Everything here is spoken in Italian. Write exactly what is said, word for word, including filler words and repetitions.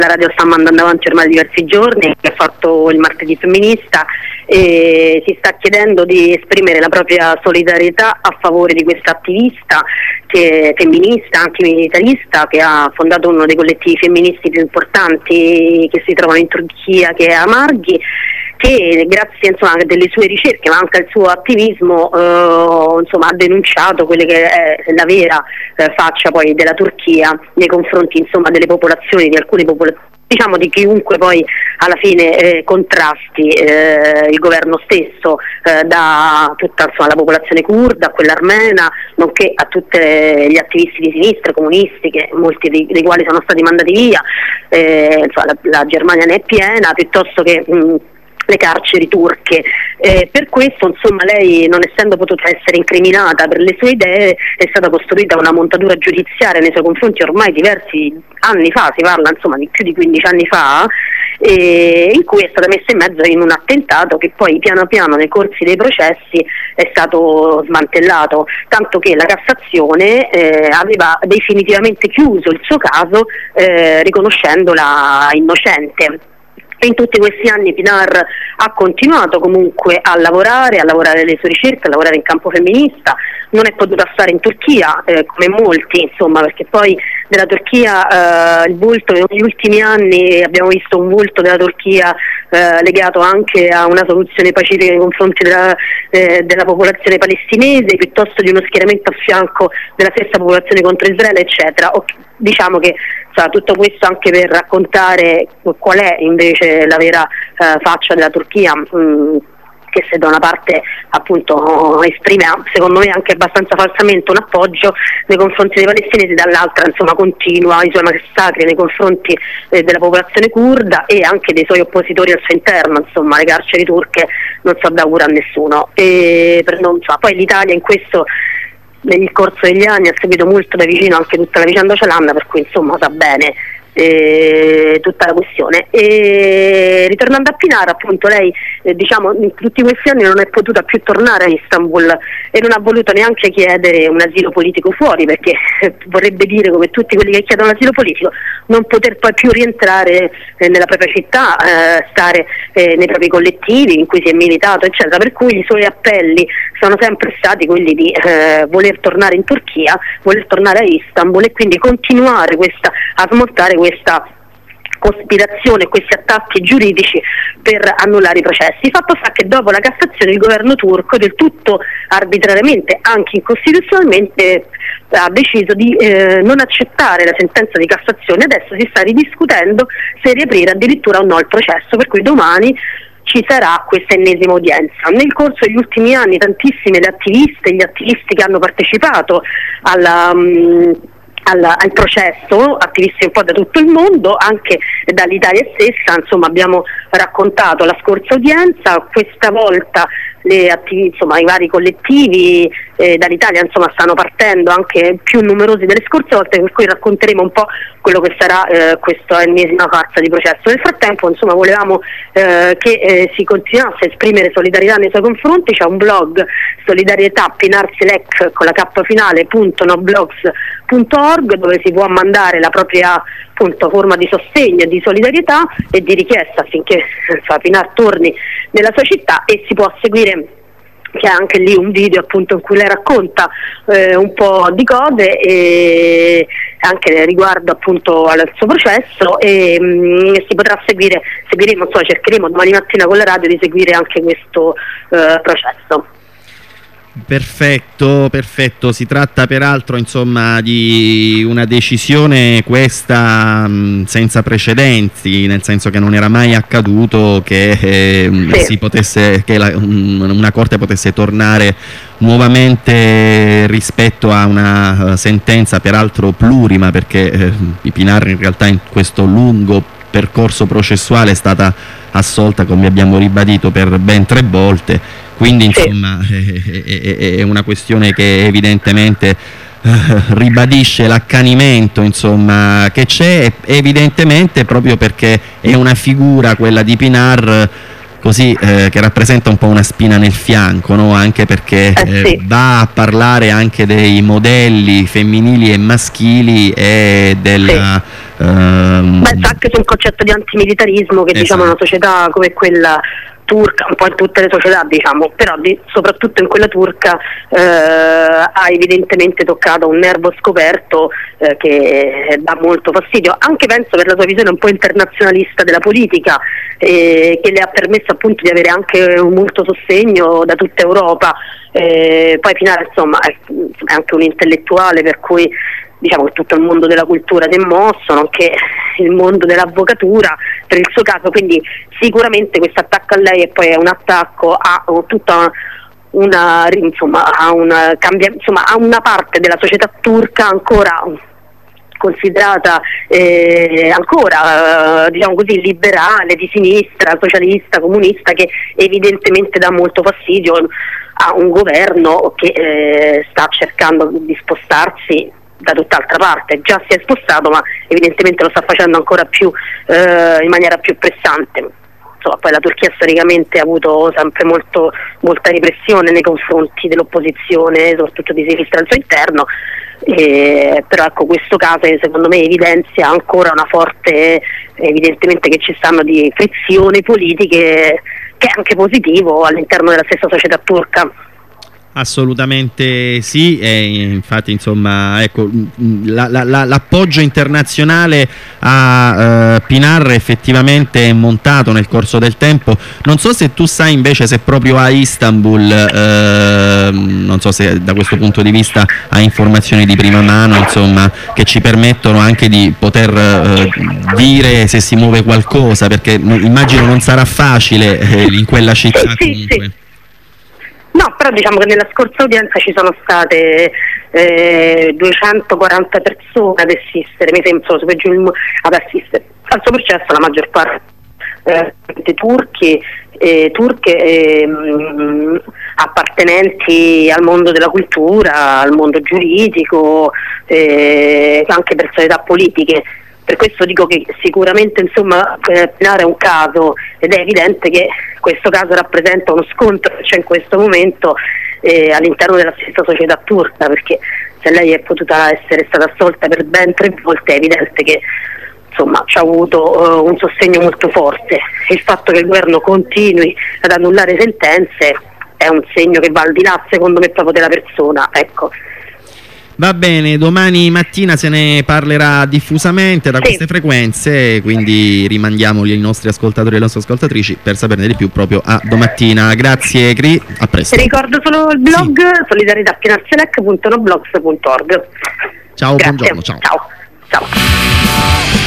la radio sta mandando avanti ormai diversi giorni, che ha fatto il martedì femminista, e si sta chiedendo di esprimere la propria solidarietà a favore di questa attivista che, femminista, antimilitarista, che ha fondato uno dei collettivi femministi più importanti che si trovano in Turchia, che è Amarghi, che grazie insomma delle sue ricerche ma anche al suo attivismo eh, insomma ha denunciato quelle che è la vera eh, faccia poi della Turchia nei confronti insomma delle popolazioni, di alcune popolazioni, diciamo di chiunque poi alla fine eh, contrasti eh, il governo stesso, eh, da tutta insomma, la popolazione curda, a quella armena, nonché a tutti gli attivisti di sinistra, comunisti, che molti dei, dei quali sono stati mandati via, eh, insomma, la, la Germania ne è piena, piuttosto che mh, le carceri turche. Eh, per questo insomma lei, non essendo potuta essere incriminata per le sue idee, è stata costruita una montatura giudiziaria nei suoi confronti ormai diversi anni fa, si parla insomma di più di quindici anni fa, eh, in cui è stata messa in mezzo in un attentato che poi piano piano nei corsi dei processi è stato smantellato, tanto che la Cassazione eh, aveva definitivamente chiuso il suo caso eh, riconoscendola innocente. E in tutti questi anni Pinar ha continuato comunque a lavorare, a lavorare le sue ricerche, a lavorare in campo femminista. Non è potuta stare in Turchia, eh, come molti, insomma, perché poi della Turchia eh, il volto negli ultimi anni abbiamo visto un volto della Turchia eh, legato anche a una soluzione pacifica nei confronti della, eh, della popolazione palestinese, piuttosto di uno schieramento a fianco della stessa popolazione contro Israele, eccetera. O, diciamo che cioè, tutto questo anche per raccontare qual è invece la vera eh, faccia della Turchia, mh, che se da una parte appunto esprime secondo me anche abbastanza falsamente un appoggio nei confronti dei palestinesi, dall'altra insomma continua i suoi massacri nei confronti eh, della popolazione curda e anche dei suoi oppositori al suo interno, insomma le carceri turche non so da augurare a nessuno. E per non so, poi l'Italia in questo nel corso degli anni ha seguito molto da vicino anche tutta la vicenda Öcalan, per cui insomma sa bene eh, tutta la questione. E ritornando a Pinar, appunto lei eh, diciamo in tutti questi anni non è potuta più tornare a Istanbul e non ha voluto neanche chiedere un asilo politico fuori, perché eh, vorrebbe dire, come tutti quelli che chiedono l'asilo politico, non poter poi più rientrare eh, nella propria città, eh, stare eh, nei propri collettivi in cui si è militato, eccetera. Per cui i suoi appelli sono sempre stati quelli di eh, voler tornare in Turchia, voler tornare a Istanbul e quindi continuare questa, a smontare questa cospirazione, questi attacchi giuridici per annullare i processi. Fatto sta che dopo la Cassazione il governo turco, del tutto arbitrariamente, anche incostituzionalmente, ha deciso di eh, non accettare la sentenza di Cassazione. Adesso si sta ridiscutendo se riaprire addirittura o no il processo, per cui domani ci sarà questa ennesima udienza. Nel corso degli ultimi anni tantissime le attiviste e gli attivisti che hanno partecipato alla um, Al, al processo, attivisti un po' da tutto il mondo, anche dall'Italia stessa, insomma abbiamo raccontato la scorsa udienza. Questa volta le attivi, insomma, i vari collettivi eh, dall'Italia insomma stanno partendo anche più numerosi delle scorse volte, per cui racconteremo un po' quello che sarà eh, questa ennesima fase di processo. Nel frattempo insomma volevamo eh, che eh, si continuasse a esprimere solidarietà nei suoi confronti. C'è un blog, solidarietà Pinarselek con la K finale punto noblogs punto org, dove si può mandare la propria appunto forma di sostegno e di solidarietà e di richiesta affinché insomma, Pinar torni nella sua città, e si può seguire che ha anche lì un video appunto in cui lei racconta eh, un po' di cose e anche riguardo appunto al suo processo, e mh, si potrà seguire, seguiremo, insomma cercheremo domani mattina con la radio di seguire anche questo eh, processo. Perfetto, perfetto. Si tratta peraltro insomma di una decisione questa mh, senza precedenti, nel senso che non era mai accaduto che, eh, sì. si potesse, che la, um, una corte potesse tornare nuovamente rispetto a una uh, sentenza peraltro plurima, perché eh, Pinar in realtà in questo lungo percorso processuale è stata assolta, come abbiamo ribadito, per ben tre volte. Quindi insomma è, è, è una questione che evidentemente eh, ribadisce l'accanimento insomma che c'è, evidentemente proprio perché è una figura, quella di Pinar, così eh, che rappresenta un po' una spina nel fianco, no? Anche perché eh, eh, sì. va a parlare anche dei modelli femminili e maschili e della... Sì. Ehm... Beh, anche sul concetto di antimilitarismo che esatto. diciamo una società come quella turca, un po' in tutte le società diciamo, però di, soprattutto in quella turca eh, ha evidentemente toccato un nervo scoperto eh, che dà molto fastidio, anche penso per la sua visione un po' internazionalista della politica, eh, che le ha permesso appunto di avere anche un molto sostegno da tutta Europa. Eh, poi Pinar insomma è, è anche un intellettuale, per cui diciamo che tutto il mondo della cultura si è mosso, nonché il mondo dell'avvocatura per il suo caso, quindi sicuramente questo attacco a lei e poi è un attacco a tutta una, insomma, a una, cambia, insomma, a una parte della società turca ancora considerata eh, ancora eh, diciamo così liberale, di sinistra, socialista, comunista, che evidentemente dà molto fastidio a un governo che eh, sta cercando di spostarsi da tutt'altra parte. Già si è spostato, ma evidentemente lo sta facendo ancora più eh, in maniera più pressante. Insomma, poi la Turchia storicamente ha avuto sempre molto, molta repressione nei confronti dell'opposizione, soprattutto di sinistra al suo interno, eh, però ecco, questo caso secondo me evidenzia ancora una forte, evidentemente che ci stanno di frizioni politiche, che è anche positivo all'interno della stessa società turca. Assolutamente sì, e infatti insomma ecco la, la, la, l'appoggio internazionale a uh, Pinar effettivamente è montato nel corso del tempo. Non so se tu sai invece se proprio a Istanbul, uh, non so se da questo punto di vista hai informazioni di prima mano, insomma, che ci permettono anche di poter uh, dire se si muove qualcosa, perché immagino non sarà facile eh, in quella città sì, comunque. Sì, sì. No, però diciamo che nella scorsa udienza ci sono state eh, duecentoquaranta persone ad assistere, mi sembra, ad assistere al suo processo, la maggior parte eh, di turchi, eh, turche eh, mh, appartenenti al mondo della cultura, al mondo giuridico, eh, anche personalità politiche. Per questo dico che sicuramente insomma Pinar è un caso, ed è evidente che questo caso rappresenta uno scontro che c'è in questo momento eh, all'interno della stessa società turca, perché se lei è potuta essere stata assolta per ben tre volte è evidente che insomma ci ha avuto uh, un sostegno molto forte. Il fatto che il governo continui ad annullare sentenze è un segno che va al di là secondo me proprio della persona, ecco. Va bene, domani mattina se ne parlerà diffusamente da sì. queste frequenze, quindi rimandiamo i nostri ascoltatori e le nostre ascoltatrici per saperne di più proprio a domattina. Grazie Cri, a presto. Ricordo solo il blog sì. solidarietà pinarselec punto noblogs punto org. Ciao, Grazie. Buongiorno, ciao. Ciao. Ciao.